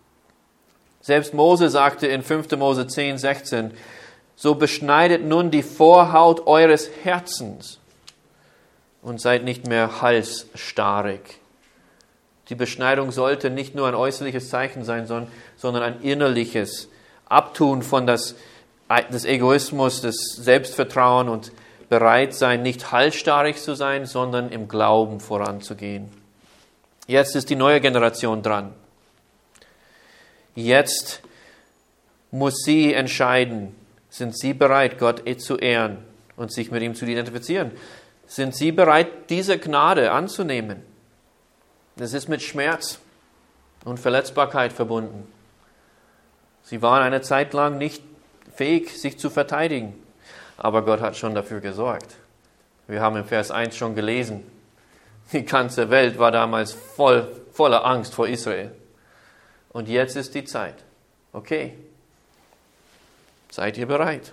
Selbst Mose sagte in 5. Mose 10, 16, so beschneidet nun die Vorhaut eures Herzens und seid nicht mehr halsstarrig. Die Beschneidung sollte nicht nur ein äußerliches Zeichen sein, sondern ein innerliches Abtun von des Egoismus, des Selbstvertrauen und bereit sein, nicht halsstarrig zu sein, sondern im Glauben voranzugehen. Jetzt ist die neue Generation dran. Jetzt muss sie entscheiden, sind sie bereit, Gott zu ehren und sich mit ihm zu identifizieren? Sind sie bereit, diese Gnade anzunehmen? Das ist mit Schmerz und Verletzbarkeit verbunden. Sie waren eine Zeit lang nicht fähig, sich zu verteidigen. Aber Gott hat schon dafür gesorgt. Wir haben im Vers 1 schon gelesen, die ganze Welt war damals voller Angst vor Israel. Und jetzt ist die Zeit. Okay, seid ihr bereit?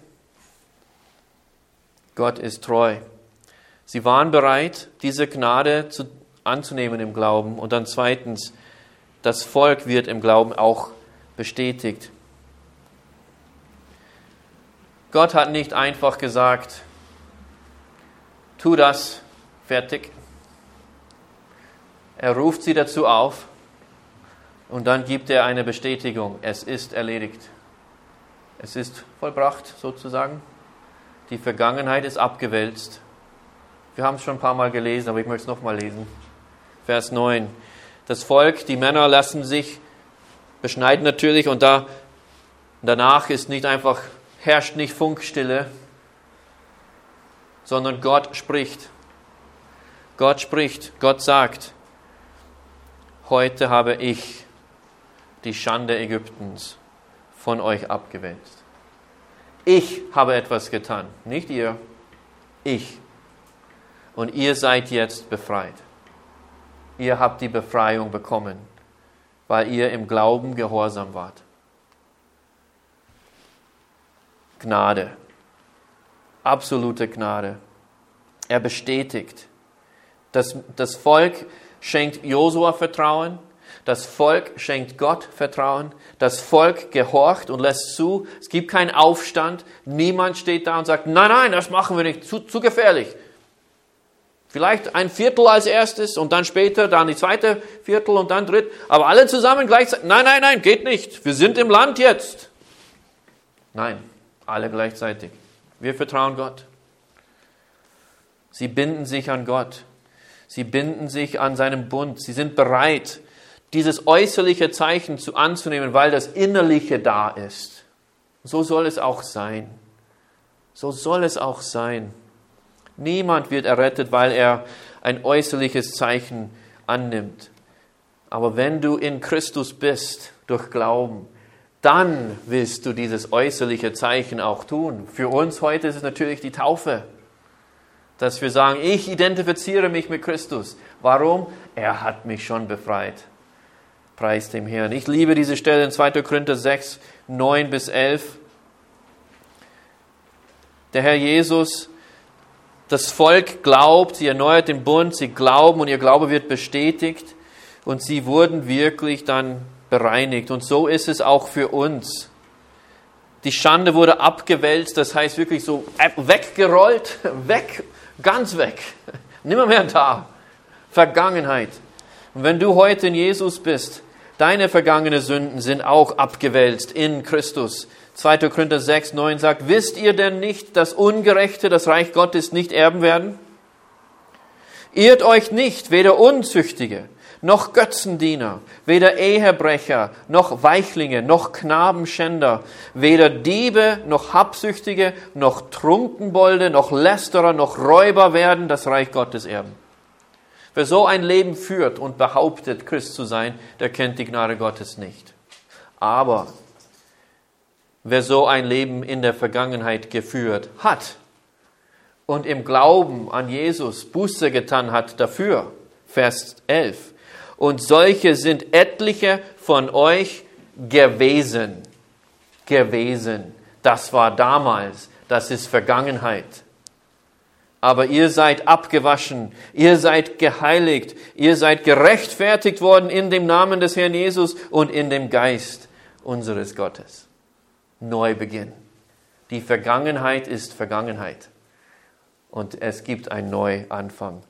Gott ist treu. Sie waren bereit, diese Gnade anzunehmen im Glauben. Und dann zweitens, das Volk wird im Glauben auch bestätigt. Gott hat nicht einfach gesagt, tu das, fertig. Er ruft sie dazu auf und dann gibt er eine Bestätigung. Es ist erledigt. Es ist vollbracht sozusagen. Die Vergangenheit ist abgewälzt. Wir haben es schon ein paar Mal gelesen, aber ich möchte es nochmal lesen. Vers 9. Das Volk, die Männer lassen sich beschneiden natürlich und danach ist nicht einfach herrscht nicht Funkstille, sondern Gott spricht. Gott spricht, Gott sagt. heute habe ich die Schande Ägyptens von euch abgewälzt. Ich habe etwas getan, nicht ihr, ich. Und ihr seid jetzt befreit. Ihr habt die Befreiung bekommen, weil ihr im Glauben gehorsam wart. Gnade, absolute Gnade. Er bestätigt. Das Volk schenkt Josua Vertrauen, das Volk schenkt Gott Vertrauen, das Volk gehorcht und lässt zu. Es gibt keinen Aufstand, niemand steht da und sagt, nein, das machen wir nicht, zu gefährlich. Vielleicht ein Viertel als erstes und dann später, dann die zweite Viertel und dann dritt, aber alle zusammen gleichzeitig. Nein, geht nicht, wir sind im Land jetzt. Nein, alle gleichzeitig. Wir vertrauen Gott. Sie binden sich an Gott. Sie binden sich an seinen Bund. Sie sind bereit, dieses äußerliche Zeichen anzunehmen, weil das Innerliche da ist. So soll es auch sein. So soll es auch sein. Niemand wird errettet, weil er ein äußerliches Zeichen annimmt. Aber wenn du in Christus bist, durch Glauben, dann willst du dieses äußerliche Zeichen auch tun. Für uns heute ist es natürlich die Taufe. Dass wir sagen, ich identifiziere mich mit Christus. Warum? Er hat mich schon befreit. Preis dem Herrn. Ich liebe diese Stelle in 2. Korinther 6, 9 bis 11. Der Herr Jesus, das Volk glaubt, sie erneuert den Bund, sie glauben und ihr Glaube wird bestätigt und sie wurden wirklich dann bereinigt. Und so ist es auch für uns. Die Schande wurde abgewälzt, das heißt wirklich so weggerollt, weg, ganz weg, nimmer mehr da. Vergangenheit. Und wenn du heute in Jesus bist, deine vergangenen Sünden sind auch abgewälzt in Christus. 2. Korinther 6, 9 sagt, wisst ihr denn nicht, dass Ungerechte das Reich Gottes nicht erben werden? Irrt euch nicht, weder Unzüchtige, noch Götzendiener, weder Ehebrecher, noch Weichlinge, noch Knabenschänder, weder Diebe, noch Habsüchtige, noch Trunkenbolde, noch Lästerer, noch Räuber werden das Reich Gottes erben. Wer so ein Leben führt und behauptet, Christ zu sein, der kennt die Gnade Gottes nicht. Aber wer so ein Leben in der Vergangenheit geführt hat und im Glauben an Jesus Buße getan hat dafür, Vers 11, und solche sind etliche von euch gewesen. Gewesen. Das war damals. Das ist Vergangenheit. Aber ihr seid abgewaschen. Ihr seid geheiligt. Ihr seid gerechtfertigt worden in dem Namen des Herrn Jesus und in dem Geist unseres Gottes. Neubeginn. Die Vergangenheit ist Vergangenheit. Und es gibt einen Neuanfang.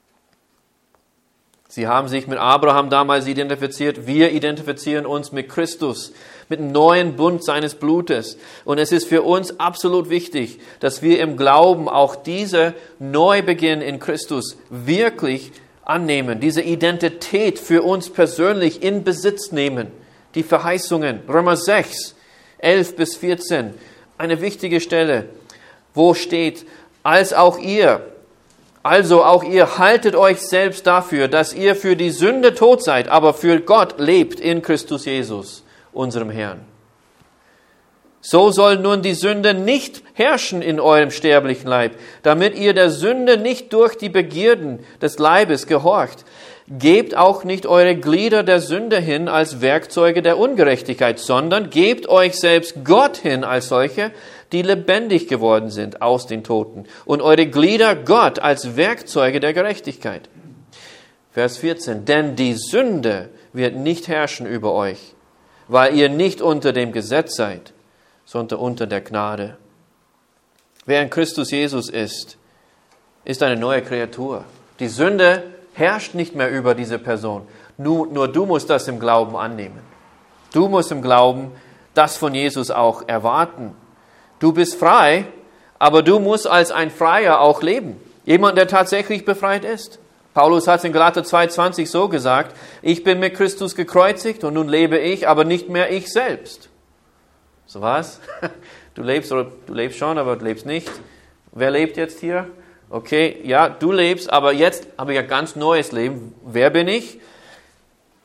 Sie haben sich mit Abraham damals identifiziert. Wir identifizieren uns mit Christus, mit dem neuen Bund seines Blutes. Und es ist für uns absolut wichtig, dass wir im Glauben auch diese Neubeginn in Christus wirklich annehmen, diese Identität für uns persönlich in Besitz nehmen. Die Verheißungen, Römer 6, 11 bis 14, eine wichtige Stelle, wo steht, also auch ihr haltet euch selbst dafür, dass ihr für die Sünde tot seid, aber für Gott lebt in Christus Jesus, unserem Herrn. So soll nun die Sünde nicht herrschen in eurem sterblichen Leib, damit ihr der Sünde nicht durch die Begierden des Leibes gehorcht. Gebt auch nicht eure Glieder der Sünde hin als Werkzeuge der Ungerechtigkeit, sondern gebt euch selbst Gott hin als solche, die lebendig geworden sind aus den Toten, und eure Glieder Gott als Werkzeuge der Gerechtigkeit. Vers 14. Denn die Sünde wird nicht herrschen über euch, weil ihr nicht unter dem Gesetz seid, sondern unter der Gnade. Wer in Christus Jesus ist eine neue Kreatur. Die Sünde herrscht nicht mehr über diese Person. Nur du musst das im Glauben annehmen. Du musst im Glauben das von Jesus auch erwarten. Du bist frei, aber du musst als ein Freier auch leben. Jemand, der tatsächlich befreit ist. Paulus hat es in Galater 2,20 so gesagt, ich bin mit Christus gekreuzigt und nun lebe ich, aber nicht mehr ich selbst. So was? Du lebst schon, aber du lebst nicht. Wer lebt jetzt hier? Okay, ja, du lebst, aber jetzt habe ich ein ganz neues Leben. Wer bin ich?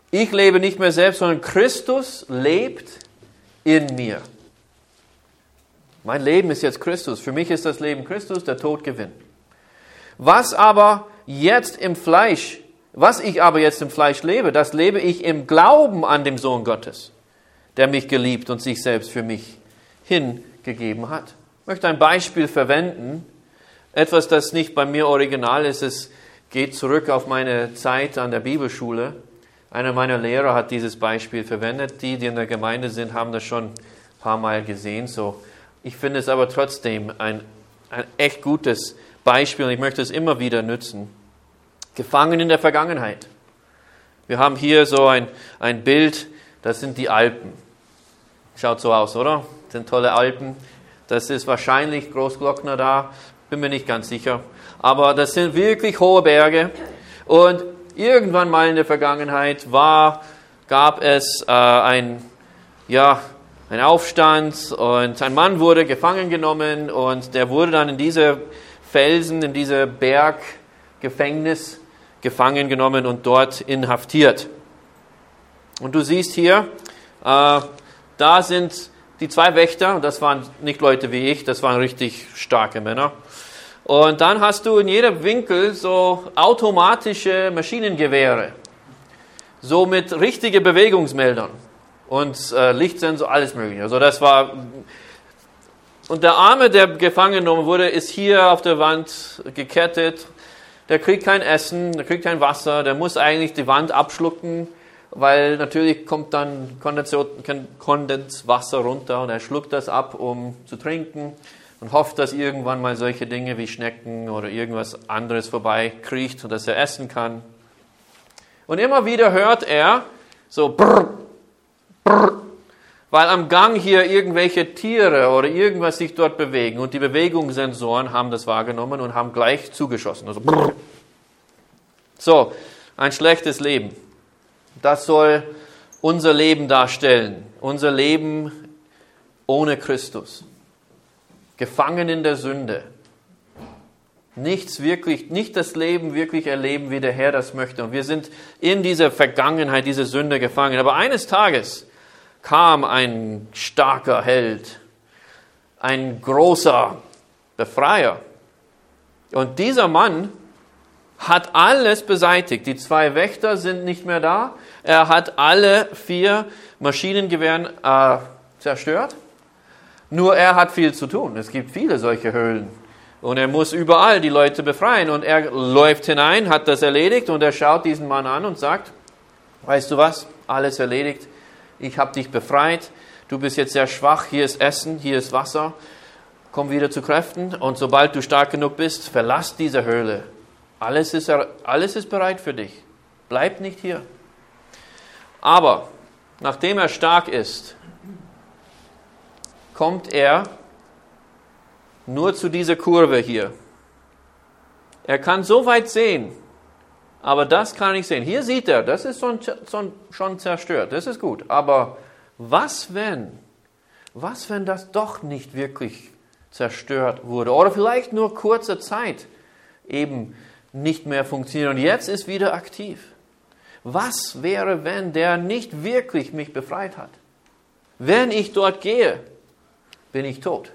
Ich lebe nicht mehr selbst, sondern Christus lebt in mir. Mein Leben ist jetzt Christus. Für mich ist das Leben Christus, der Tod Gewinn. Was ich aber jetzt im Fleisch lebe, das lebe ich im Glauben an den Sohn Gottes, der mich geliebt und sich selbst für mich hingegeben hat. Ich möchte ein Beispiel verwenden, etwas, das nicht bei mir original ist. Es geht zurück auf meine Zeit an der Bibelschule. Einer meiner Lehrer hat dieses Beispiel verwendet. Die in der Gemeinde sind, haben das schon ein paar Mal gesehen. So, ich finde es aber trotzdem ein echt gutes Beispiel und ich möchte es immer wieder nutzen. Gefangen in der Vergangenheit. Wir haben hier so ein Bild, das sind die Alpen. Schaut so aus, oder? Das sind tolle Alpen. Das ist wahrscheinlich Großglockner da, bin mir nicht ganz sicher. Aber das sind wirklich hohe Berge. Und irgendwann mal in der Vergangenheit gab es einen Aufstand und ein Mann wurde gefangen genommen und der wurde dann in diese Felsen, in diese Berggefängnis gefangen genommen und dort inhaftiert. Und du siehst hier, da sind die 2 Wächter, und das waren nicht Leute wie ich, das waren richtig starke Männer. Und dann hast du in jedem Winkel so automatische Maschinengewehre, so mit richtigen Bewegungsmeldern und Lichtsensor, alles mögliche. Also das war. Und der Arme, der gefangen genommen wurde, ist hier auf der Wand gekettet. Der kriegt kein Essen, der kriegt kein Wasser, der muss eigentlich die Wand abschlucken, weil natürlich kommt dann Kondenswasser runter und er schluckt das ab, um zu trinken und hofft, dass irgendwann mal solche Dinge wie Schnecken oder irgendwas anderes vorbeikriecht und dass er essen kann. Und immer wieder hört er so brr, brr, weil am Gang hier irgendwelche Tiere oder irgendwas sich dort bewegen und die Bewegungssensoren haben das wahrgenommen und haben gleich zugeschossen. Also brr. So, ein schlechtes Leben. Das soll unser Leben darstellen. Unser Leben ohne Christus. Gefangen in der Sünde. Nicht das Leben wirklich erleben, wie der Herr das möchte. Und wir sind in dieser Vergangenheit, dieser Sünde gefangen. Aber eines Tages kam ein starker Held, ein großer Befreier. Und dieser Mann hat alles beseitigt. Die 2 Wächter sind nicht mehr da. Er hat alle 4 Maschinengewehren zerstört. Nur er hat viel zu tun. Es gibt viele solche Höhlen. Und er muss überall die Leute befreien. Und er läuft hinein, hat das erledigt und er schaut diesen Mann an und sagt, weißt du was, alles erledigt. Ich habe dich befreit. Du bist jetzt sehr schwach. Hier ist Essen, hier ist Wasser. Komm wieder zu Kräften. Und sobald du stark genug bist, verlass diese Höhle. Alles ist bereit für dich. Bleib nicht hier. Aber nachdem er stark ist, kommt er nur zu dieser Kurve hier. Er kann so weit sehen, aber das kann er nicht sehen. Hier sieht er, das ist schon zerstört, das ist gut. Aber was wenn das doch nicht wirklich zerstört wurde? Oder vielleicht nur kurze Zeit eben nicht mehr funktioniert und jetzt ist wieder aktiv. Was wäre, wenn der nicht wirklich mich befreit hat? Wenn ich dort gehe, bin ich tot.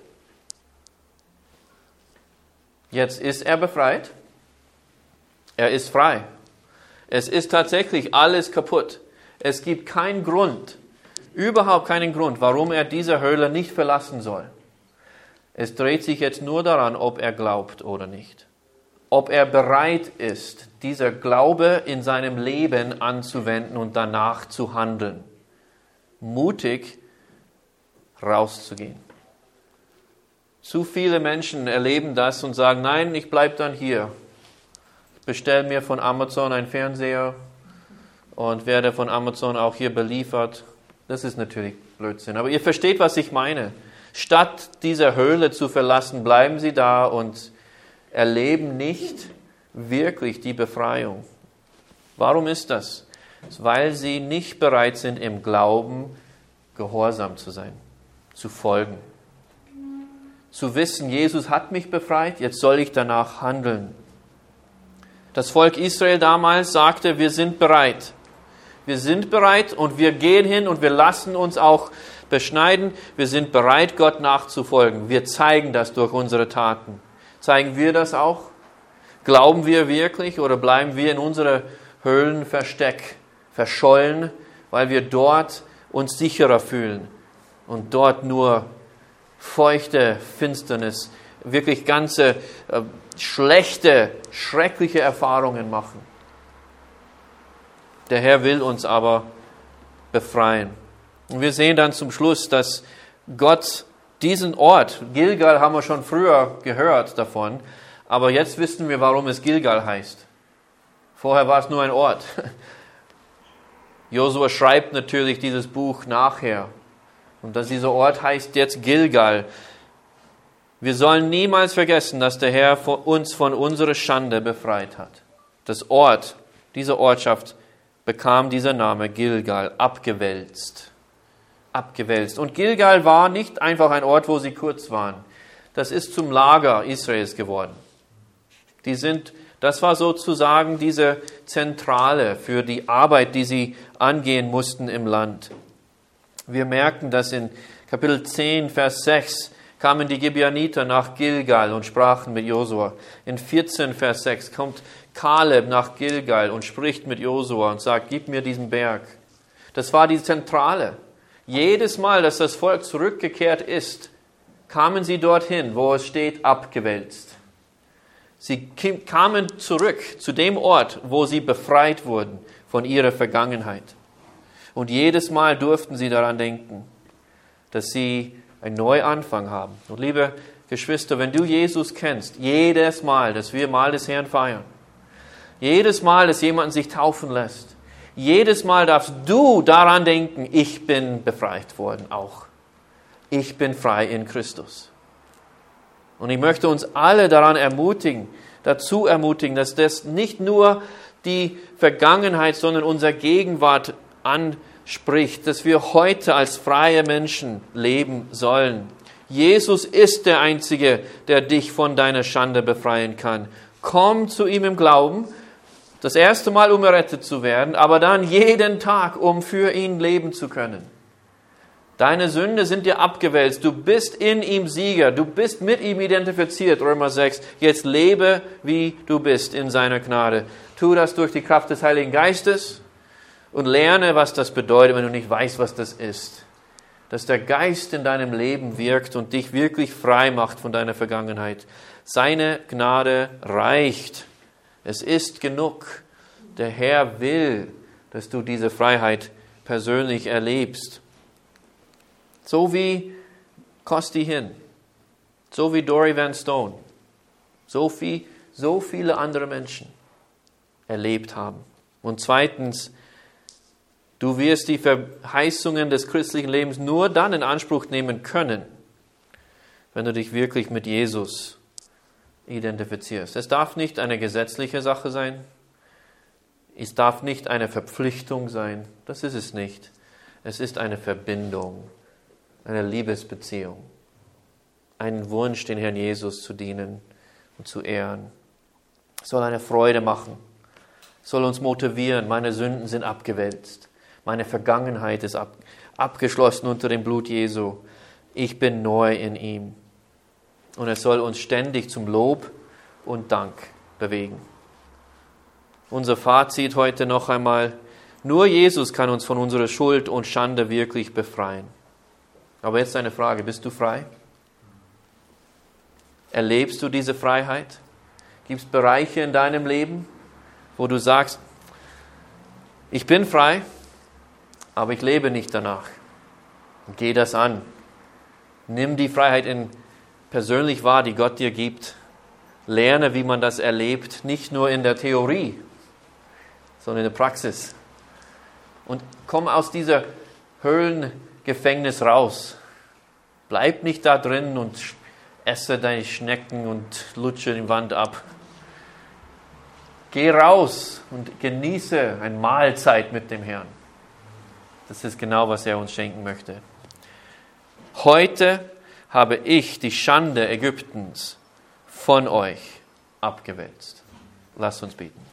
Jetzt ist er befreit. Er ist frei. Es ist tatsächlich alles kaputt. Es gibt keinen Grund, überhaupt keinen Grund, warum er diese Höhle nicht verlassen soll. Es dreht sich jetzt nur daran, ob er glaubt oder nicht. Ob er bereit ist, dieser Glaube in seinem Leben anzuwenden und danach zu handeln. Mutig rauszugehen. Zu viele Menschen erleben das und sagen, nein, ich bleibe dann hier. Ich bestelle mir von Amazon einen Fernseher und werde von Amazon auch hier beliefert. Das ist natürlich Blödsinn. Aber ihr versteht, was ich meine. Statt diese Höhle zu verlassen, bleiben sie da und erleben nicht wirklich die Befreiung. Warum ist das? Weil sie nicht bereit sind, im Glauben gehorsam zu sein, zu folgen. Zu wissen, Jesus hat mich befreit, jetzt soll ich danach handeln. Das Volk Israel damals sagte, wir sind bereit. Wir sind bereit und wir gehen hin und wir lassen uns auch beschneiden. Wir sind bereit, Gott nachzufolgen. Wir zeigen das durch unsere Taten. Zeigen wir das auch? Glauben wir wirklich oder bleiben wir in unserem Höhlenversteck verschollen, weil wir dort uns sicherer fühlen und dort nur feuchte Finsternis, wirklich ganze schlechte, schreckliche Erfahrungen machen. Der Herr will uns aber befreien. Und wir sehen dann zum Schluss, dass Gott diesen Ort, Gilgal haben wir schon früher gehört davon, aber jetzt wissen wir, warum es Gilgal heißt. Vorher war es nur ein Ort. Josua schreibt natürlich dieses Buch nachher. Und dass dieser Ort heißt jetzt Gilgal. Wir sollen niemals vergessen, dass der Herr uns von unserer Schande befreit hat. Das Ort, diese Ortschaft bekam dieser Name Gilgal, abgewälzt. Abgewälzt. Und Gilgal war nicht einfach ein Ort, wo sie kurz waren. Das ist zum Lager Israels geworden. Das war sozusagen diese Zentrale für die Arbeit, die sie angehen mussten im Land. Wir merken, dass in Kapitel 10, Vers 6 kamen die Gibeoniter nach Gilgal und sprachen mit Josua. In 14, Vers 6 kommt Kaleb nach Gilgal und spricht mit Josua und sagt, gib mir diesen Berg. Das war die Zentrale. Jedes Mal, dass das Volk zurückgekehrt ist, kamen sie dorthin, wo es steht, abgewälzt. Sie kamen zurück zu dem Ort, wo sie befreit wurden von ihrer Vergangenheit. Und jedes Mal durften sie daran denken, dass sie einen Neuanfang haben. Und liebe Geschwister, wenn du Jesus kennst, jedes Mal, dass wir Mahl des Herrn feiern, jedes Mal, dass jemand sich taufen lässt, jedes Mal darfst du daran denken, ich bin befreit worden auch. Ich bin frei in Christus. Und ich möchte uns alle dazu ermutigen, dass das nicht nur die Vergangenheit, sondern unsere Gegenwart anspricht, dass wir heute als freie Menschen leben sollen. Jesus ist der Einzige, der dich von deiner Schande befreien kann. Komm zu ihm im Glauben, das erste Mal, um errettet zu werden, aber dann jeden Tag, um für ihn leben zu können. Deine Sünde sind dir abgewälzt. Du bist in ihm Sieger. Du bist mit ihm identifiziert. Römer 6. Jetzt lebe, wie du bist in seiner Gnade. Tu das durch die Kraft des Heiligen Geistes und lerne, was das bedeutet, wenn du nicht weißt, was das ist. Dass der Geist in deinem Leben wirkt und dich wirklich frei macht von deiner Vergangenheit. Seine Gnade reicht. Es ist genug. Der Herr will, dass du diese Freiheit persönlich erlebst. So wie Costi Hinn, so wie Dory Van Stone, so viele andere Menschen erlebt haben. Und zweitens, du wirst die Verheißungen des christlichen Lebens nur dann in Anspruch nehmen können, wenn du dich wirklich mit Jesus identifizierst. Es darf nicht eine gesetzliche Sache sein. Es darf nicht eine Verpflichtung sein. Das ist es nicht. Es ist eine Verbindung, eine Liebesbeziehung, einen Wunsch, den Herrn Jesus zu dienen und zu ehren. Es soll eine Freude machen. Es soll uns motivieren. Meine Sünden sind abgewälzt. Meine Vergangenheit ist abgeschlossen unter dem Blut Jesu. Ich bin neu in ihm. Und es soll uns ständig zum Lob und Dank bewegen. Unser Fazit heute noch einmal. Nur Jesus kann uns von unserer Schuld und Schande wirklich befreien. Aber jetzt eine Frage. Bist du frei? Erlebst du diese Freiheit? Gibt es Bereiche in deinem Leben, wo du sagst, ich bin frei, aber ich lebe nicht danach. Geh das an. Nimm die Freiheit persönlich wahr, die Gott dir gibt. Lerne, wie man das erlebt, nicht nur in der Theorie, sondern in der Praxis. Und komm aus dieser Höhlengefängnis raus. Bleib nicht da drin und esse deine Schnecken und lutsche die Wand ab. Geh raus und genieße eine Mahlzeit mit dem Herrn. Das ist genau, was er uns schenken möchte. Heute habe ich die Schande Ägyptens von euch abgewälzt. Lasst uns beten.